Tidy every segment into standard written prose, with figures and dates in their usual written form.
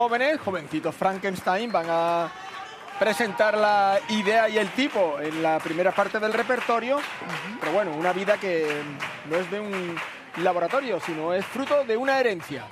jovencitos Frankenstein, van a presentar la idea y el tipo en la primera parte del repertorio, pero bueno, una vida que no es de un laboratorio, sino es fruto de una herencia.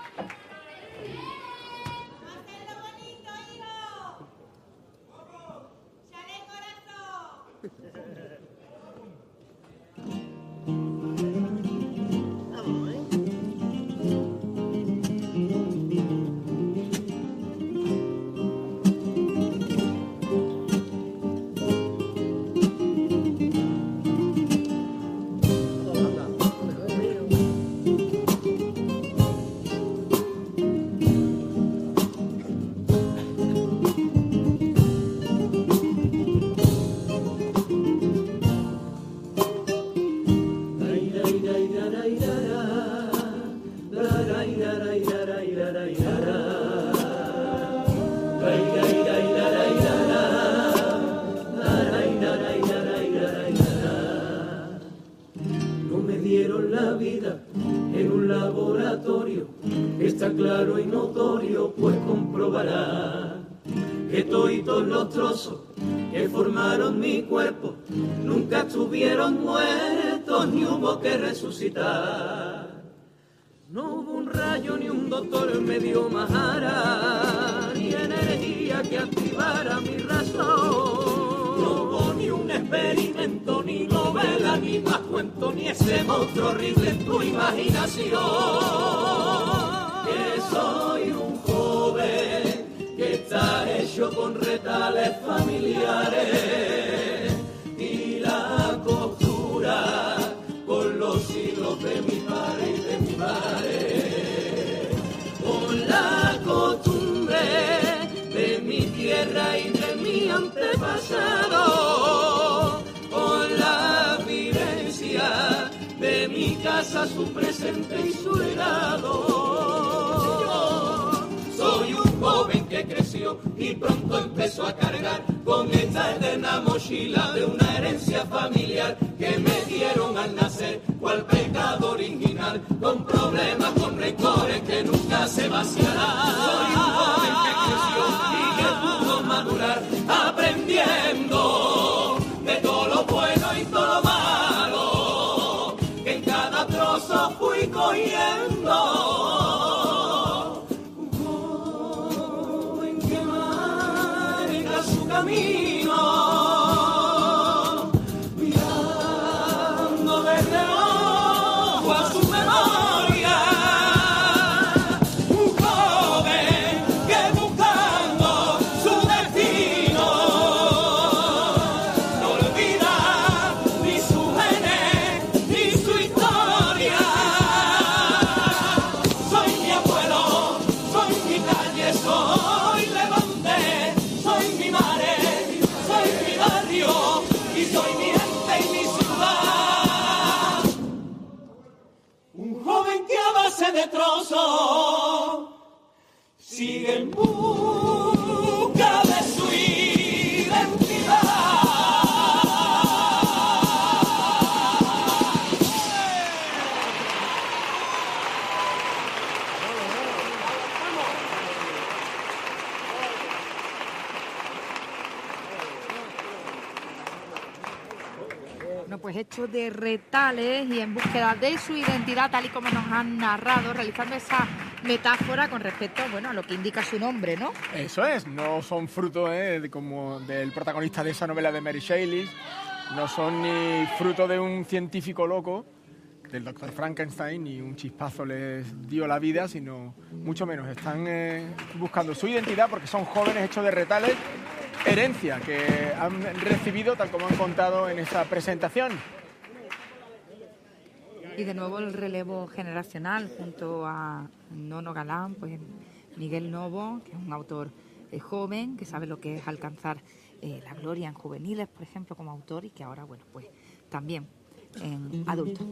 No me dieron la vida en un laboratorio, está claro y notorio, pues comprobará que toditos los trozos que formaron mi cuerpo nunca estuvieron muertos ni hubo que resucitar. No hubo un rayo ni un doctor me dio majara, ni energía que activara mi razón. No hubo ni un experimento, ni novela, ni más cuento, ni ese monstruo horrible en tu imaginación. Que soy un joven que está hecho con retales familiares y la costura con los siglos de mi padre y de mi madre, con la costumbre de mi tierra y de mi antepasado, con la vivencia de mi casa, su presente y su legado. Soy un joven que creció y pronto empezó a cargar con esta eterna mochila de una herencia familiar que me dieron al nacer, cual pecado original, con problemas, con rencores que nunca se vaciarán. Soy un joven que creció y que pudo madurar, aprendiendo de todo lo bueno y todo lo malo, que en cada trozo fui cogiendo. Camino, mirando de reojo a su memoria, un joven que buscando su destino no olvida ni su genes ni su historia. Soy mi abuelo, soy mi calle, soy Levante, soy mi madre, soy mi barrio y soy mi gente y mi ciudad. Un joven que a base de trozos sigue en busca de su identidad. Bueno, pues hecho de retales y en búsqueda de su identidad, tal y como nos han narrado, realizando esa metáfora con respecto, bueno, a lo que indica su nombre, ¿no? Eso es, no son fruto como del protagonista de esa novela de Mary Shelley, no son ni fruto de un científico loco, del doctor Frankenstein, ni un chispazo les dio la vida, sino mucho menos. Están buscando su identidad porque son jóvenes hechos de retales, herencia que han recibido, tal como han contado en esa presentación. Y de nuevo el relevo generacional junto a Nono Galán, pues Miguel Novo, que es un autor joven, que sabe lo que es alcanzar la gloria en juveniles, por ejemplo, como autor, y que ahora, bueno, pues también en adultos.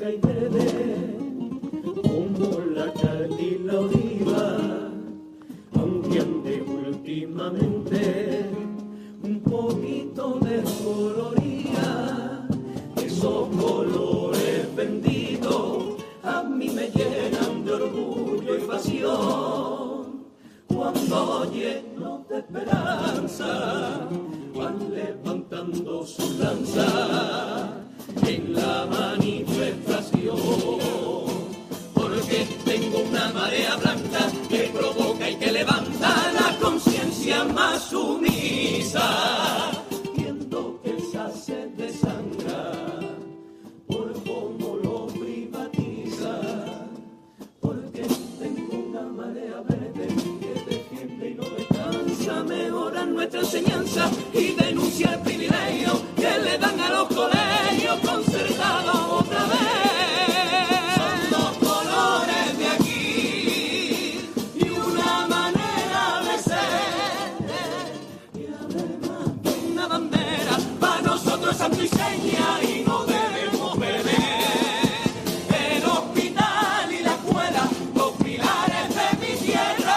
blanca y verde, como la cal y la oliva, aunque ande últimamente un poquito descoloría. Esos colores benditos a mí me llenan de orgullo y pasión, cuando lleno de esperanza van levantando su lanza en la manifestación, porque tengo una marea blanca que provoca y que levanta la conciencia más sumisa, viendo que esa sed desangra por cómo lo privatiza, porque tengo una marea verde que defiende y no descansa, mejora nuestra enseñanza y denuncia el privilegio que le dan a los colegios concertados otra vez. Son dos colores de aquí y una manera de ser, y además una bandera para nosotros santo y seña, y no debemos perder el hospital y la escuela, los pilares de mi tierra,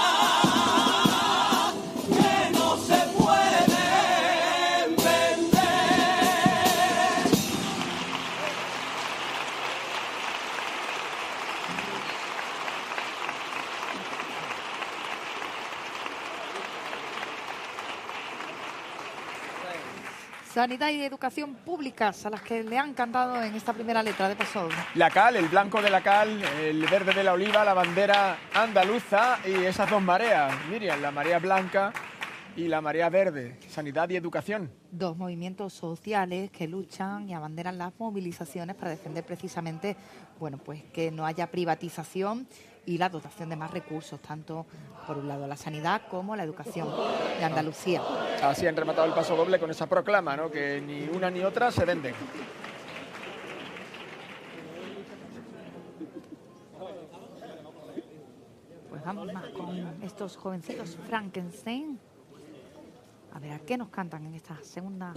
que no se pueden vender. Sanidad y educación públicas a las que le han cantado en esta primera letra de Paso Doble. La cal, el blanco de la cal, el verde de la oliva, la bandera andaluza y esas dos mareas, Miriam, la marea blanca y la marea verde, sanidad y educación. Dos movimientos sociales que luchan y abanderan las movilizaciones para defender precisamente, bueno, pues que no haya privatización y la dotación de más recursos, tanto por un lado la sanidad como la educación de Andalucía. Así han rematado el Paso Doble con esa proclama, ¿no? Que ni una ni otra se venden. Pues vamos más con estos jovencitos Frankenstein. A ver, ¿a qué nos cantan en esta segunda?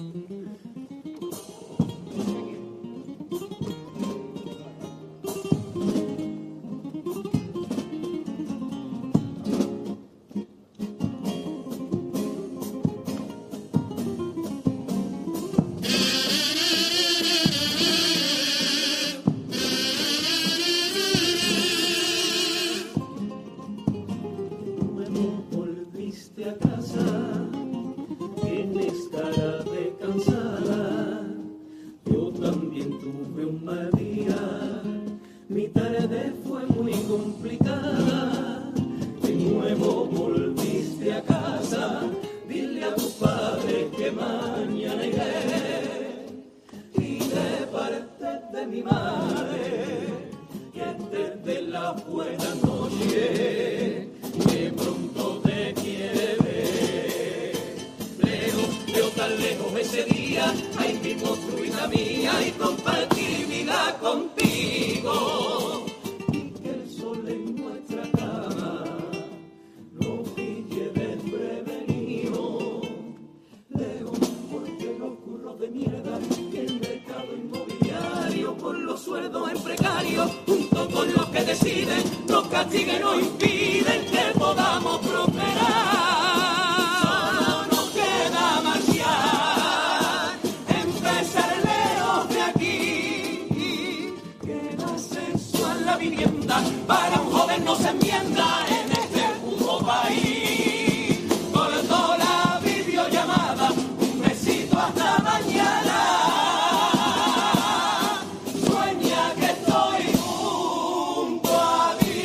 Nuevo volviste a casa, tienes cara de cansada, yo también tuve un mal día, mi tarde fue muy complicada, de nuevo volviste a casa, dile a tu padre que mañana iré, y de parte de mi madre, que desde la buena noche, que pronto te quiere ver. Veo tan lejos ese día, ahí mi construida mía, y compartir vida contigo. Y que el sol en nuestra cama no pille desprevenido. Leo, porque los curros de mierda que el mercado inmobiliario por los sueldos en precario, junto con los que deciden, nos castiguen y nos impiden que podamos prosperar. Solo nos queda marchar, empezar lejos de aquí, que da sensual la vivienda, para un joven no se enmienda en este puto país. Cortó la videollamada, un besito hasta mañana. Sueña que estoy junto a ti.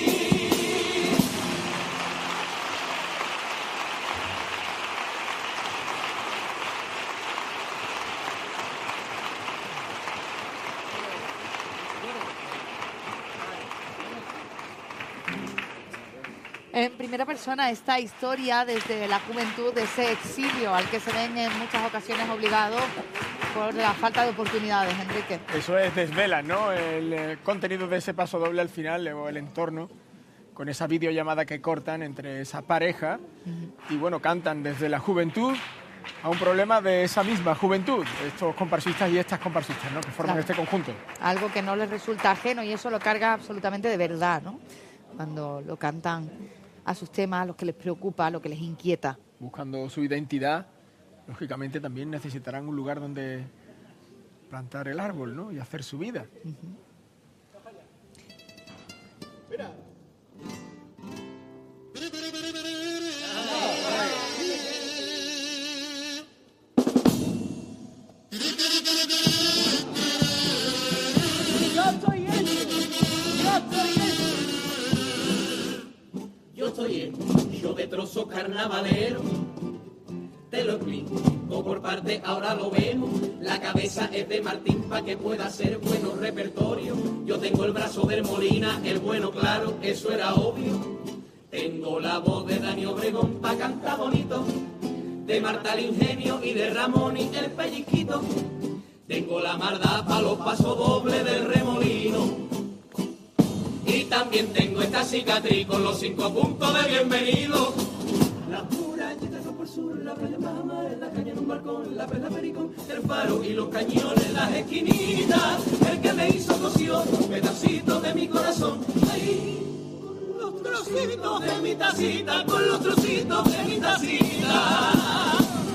En primera persona esta historia desde la juventud, de ese exilio al que se ven en muchas ocasiones obligados por la falta de oportunidades, Enrique. Eso es, desvelan, ¿no? El contenido de ese Paso Doble al final, o el entorno, con esa videollamada que cortan entre esa pareja. Y bueno, cantan desde la juventud a un problema de esa misma juventud, estos comparsistas y estas comparsistas, ¿no?, que forman este conjunto. Algo que no les resulta ajeno, y eso lo carga absolutamente de verdad, ¿no?, cuando lo cantan a sus temas, a los que les preocupa, a lo que les inquieta. Buscando su identidad, lógicamente también necesitarán un lugar donde plantar el árbol, ¿no?, y hacer su vida. Mira. Yo de trozo carnavalero, te lo explico por parte, ahora lo vemos. La cabeza es de Martín pa' que pueda hacer buenos repertorios. Yo tengo el brazo del Molina, el bueno claro, eso era obvio. Tengo la voz de Dani Obregón pa' cantar bonito, de Marta el ingenio y de Ramón y el pellizquito. Tengo la maldad pa' los pasos dobles del remolino. Y también tengo esta cicatriz con los 5 puntos de bienvenido. La murallita por sur, la playa Pajama, la caña en un balcón, la perla Pericón, el faro y los cañones, las esquinitas. El que me hizo cosió pedacitos de mi corazón. Ay, con los trocitos de mi tacita, con los trocitos de mi tacita.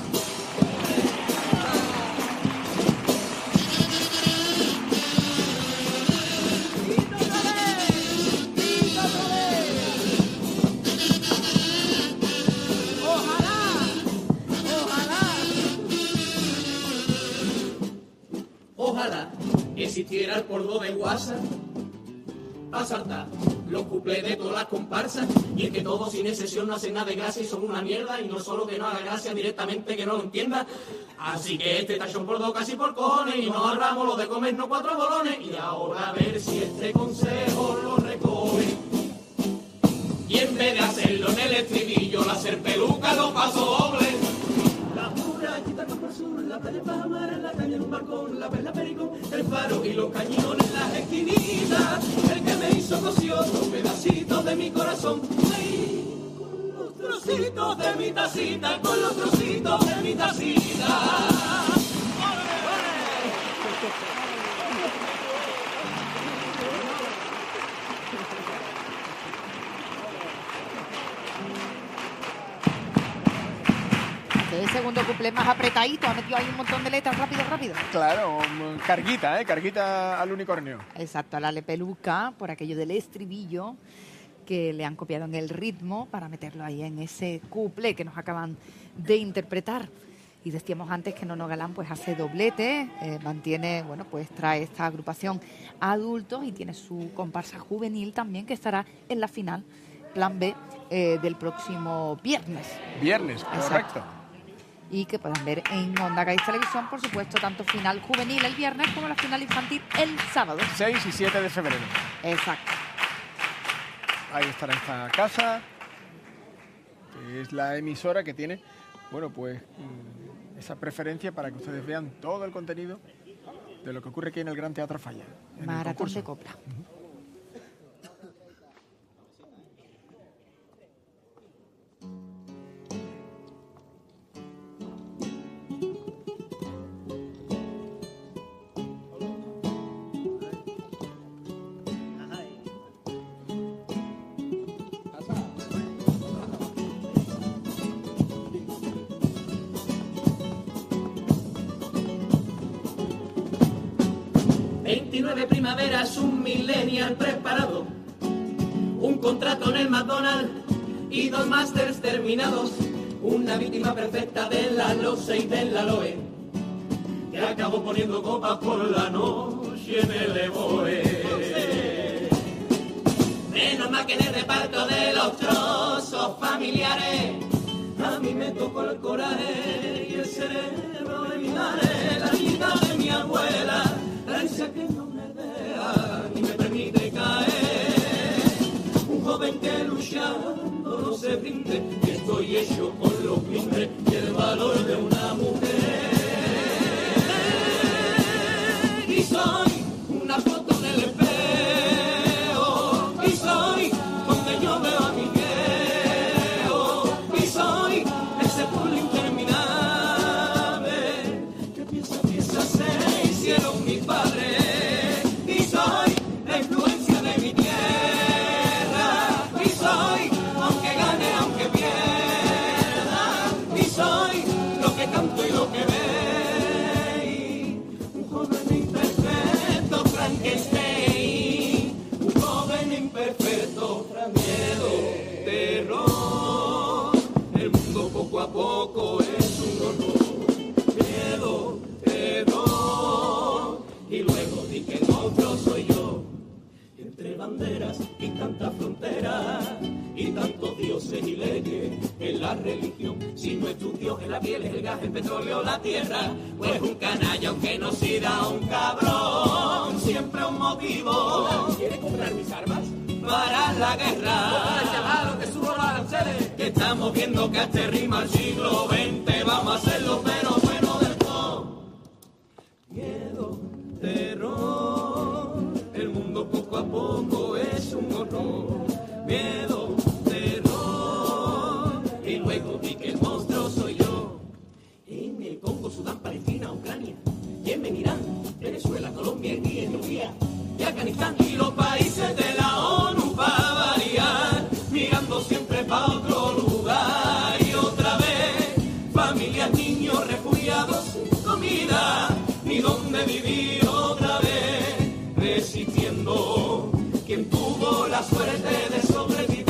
Ojalá existiera el polvo de WhatsApp para saltar los cuplés de todas las comparsas. Y es que todos sin excepción no hacen nada de gracia y son una mierda. Y no solo que no haga gracia, directamente que no lo entienda. Así que este tachón por dos casi por cojones. Y nos ahorramos lo de comernos 4 bolones. Y ahora a ver si este consejo lo recoge. Y en vez de hacerlo en el estribillo, la hacer peluca lo paso doble. La murallita por sur, la playa Pajamar, la caña en un balcón, la perla Pericón, el faro y los cañones, las esquinitas. El que me hizo cosió los pedacitos de mi corazón. Ay, con los trocitos de mi tacita, con los trocitos de mi tacita. El segundo cuplé más apretadito, ha metido ahí un montón de letras, rápido. Claro, carguita al unicornio. Exacto, a la lepeluca, por aquello del estribillo, que le han copiado en el ritmo para meterlo ahí en ese cuplé que nos acaban de interpretar. Y decíamos antes que Nono Galán pues hace doblete, mantiene, pues trae esta agrupación a adultos y tiene su comparsa juvenil también, que estará en la final, plan B, del próximo viernes. Viernes, correcto. Exacto. Y que puedan ver en Onda Cádiz Televisión, por supuesto, tanto final juvenil el viernes como la final infantil el sábado. 6 y 7 de febrero. Exacto. Ahí estará esta casa, que es la emisora que tiene, esa preferencia para que ustedes vean todo el contenido de lo que ocurre aquí en el Gran Teatro Falla. Maratón de Copla. Primaveras, un millennial preparado, un contrato en el McDonald's y 2 másters terminados, una víctima perfecta de la losa y de la loe, que acabó poniendo copas por la noche en el Evoe. Menos mal que en el reparto de los trozos familiares a mí me tocó el coraje y el cerebro de mi madre, la niña de mi abuela, la herencia que no me deja ni me permite caer. Un joven que luchando no se rinde, y estoy hecho con los mimbres y el valor de una mujer. Y soy una foto en el espejo, y soy donde yo veo a mi viejo, y soy ese pueblo interminable estudios, en la piel, el gas, el petróleo, la tierra. Pues un canalla, aunque no sea un cabrón, siempre un motivo. ¿Quiere comprar mis armas? Para la guerra. Llamado que subo los aranceles. Que estamos viendo que este rima al siglo XX. Vamos a hacerlo pero bueno del todo. Miedo, terror, el mundo poco a poco es un horror. Miedo, terror, y luego vi que el monstruo soy yo. En el Congo, Sudán, Palestina, Ucrania, Yemen, Irán, Venezuela, Colombia, Etiopía y Afganistán. Y los países de la ONU para variar, mirando siempre para otro lugar. Y otra vez, familias, niños, refugiados sin comida, ni dónde vivir otra vez, resistiendo quien tuvo la suerte de sobrevivir.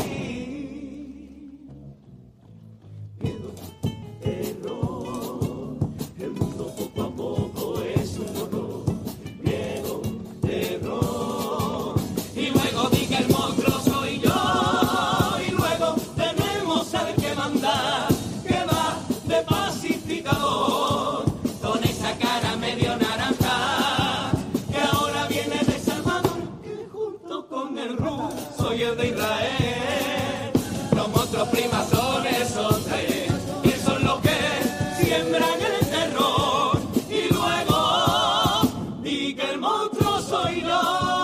Miedo, terror, el mundo poco a poco es un horror. Miedo, terror, y luego di que el monstruo soy yo. Y luego tenemos al que manda, que va de pacificador, con esa cara medio naranja, que ahora viene de Salvador, que junto con el Ru soy el de Israel. Los monstruos primazones son tres, que son los que siembran el terror. Y luego di que el monstruo soy yo.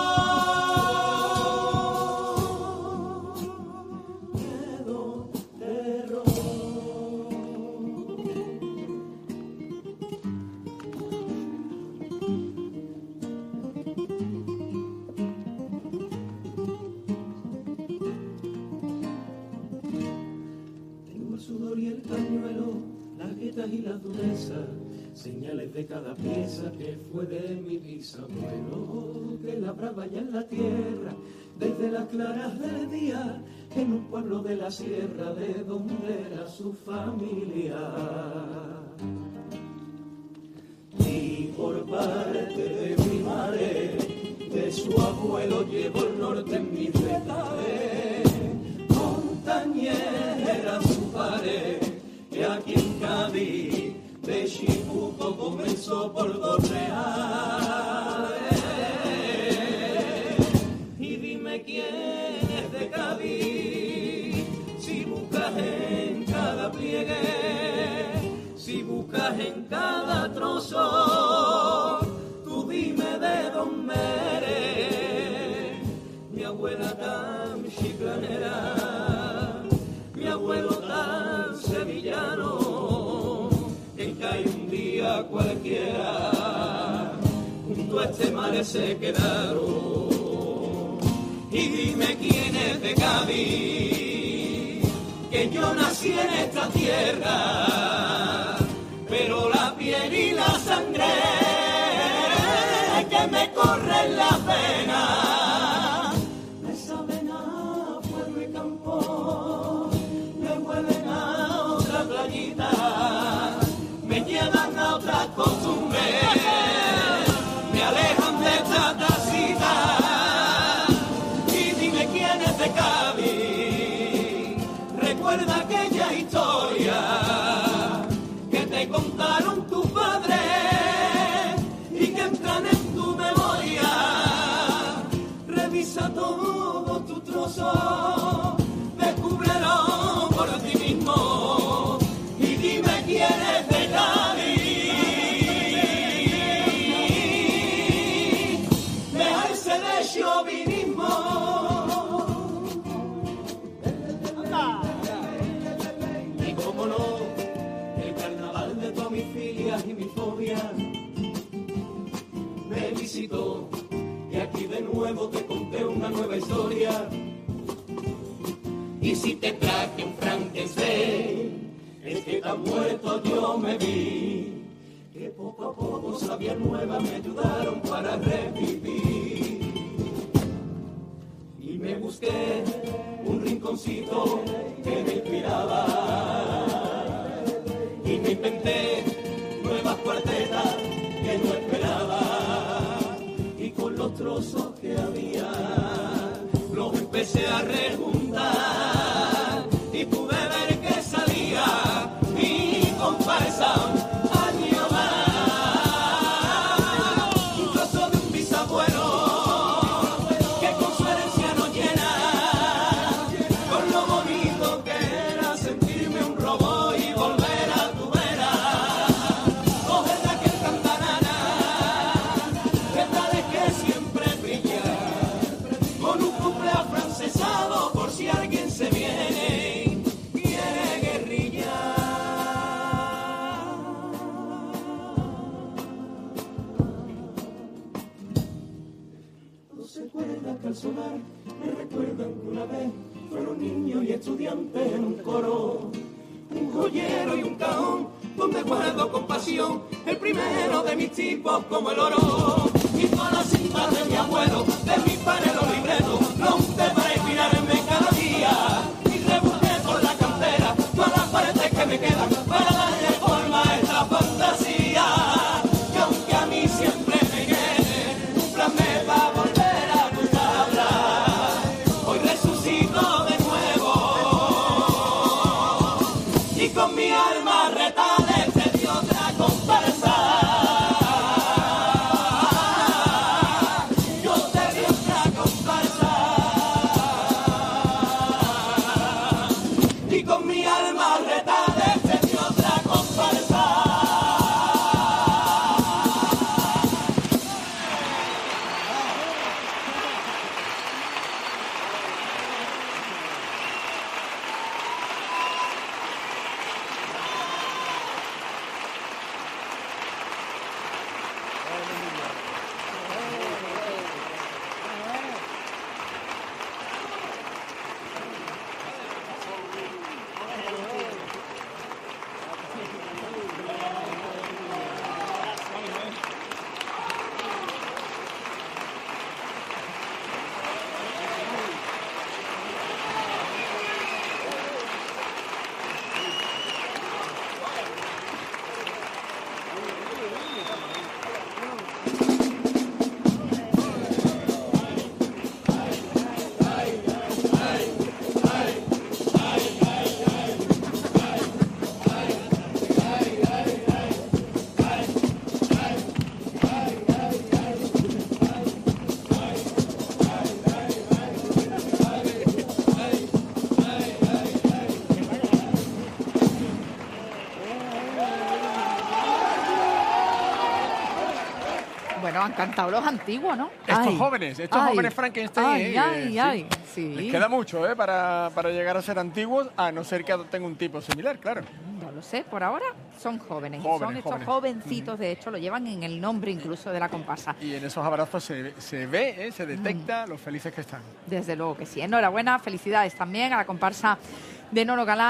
Miedo, terror. Tengo el sudor y el pañuelo, las grietas y las durezas, señales de cada pieza que fue de mi bisabuelo, que labraba ya en la tierra, desde las claras del día, en un pueblo de la sierra, de donde era su familia. Y por parte de mi madre, de su abuelo llevo el norte en mis letales. Montañera su padre, que aquí en Cádiz de Chibuco comenzó por 2 reales. Y dime quién es de Cádiz, si buscas en cada pliegue, si buscas en cada trozo, tú dime de dónde eres. Mi abuela tan chiclanera, mi abuelo tan sevillano, que cae un día cualquiera, junto a este mar se quedaron. Y dime quién es de Cádiz, que yo nací en esta tierra, pero la piel y la sangre que me corre en la vena me saben a pueblo y campo, me huelen a otra playita, me llevan a otras costumbres, me alejan de esta tacita. Y dime quién es de Cádiz, recuerda aquella historia que te contaron tus padres y que entran en tu memoria. Revisa todo tu trozo, descúbrelo por ti mismo y dime quién es de Cádiz. Deja ese de chauvinismo. Y cómo no, el carnaval de todas mis filias y mi fobia me visitó, y aquí de nuevo te conté una nueva historia. Y si te traje un Frankenstein, es que tan muerto yo me vi, que poco a poco sabias nuevas me ayudaron para revivir. Y me busqué un rinconcito que me inspiraba, y me inventé nuevas cuartetas que no esperaba, y con los trozos que había los empecé a rejuntar y pude ver que salía mi al sonar me recuerdan que una vez fueron niños y estudiantes en un coro. Un joyero y un cajón donde guardo con pasión el primero de mis tipos como el oro. Y todas las cintas de mi abuelo, de mis padres los libretos, lo unté para inspirarme cada día. Y rebusqué por la cantera todas las paredes que me quedan para darle forma a esta fantasía. Que aunque a mí siempre me quede un plan me va a volver a tu tabla. Hoy resucito de nuevo y con mi alma retada te di otra comparsa. Yo te di otra comparsa y con mi alma retada te di otra comparsa. Bueno, han cantado los antiguos, ¿no? Estos jóvenes Frankenstein, sí. Les queda mucho para llegar a ser antiguos, a no ser que adopten un tipo similar, claro. No lo sé, por ahora son jóvenes. Jóvenes, son estos jóvenes. jovencitos, de hecho, lo llevan en el nombre incluso de la comparsa. Y en esos abrazos se ve, se detecta los felices que están. Desde luego que sí. Enhorabuena, felicidades también a la comparsa de Nono Galán.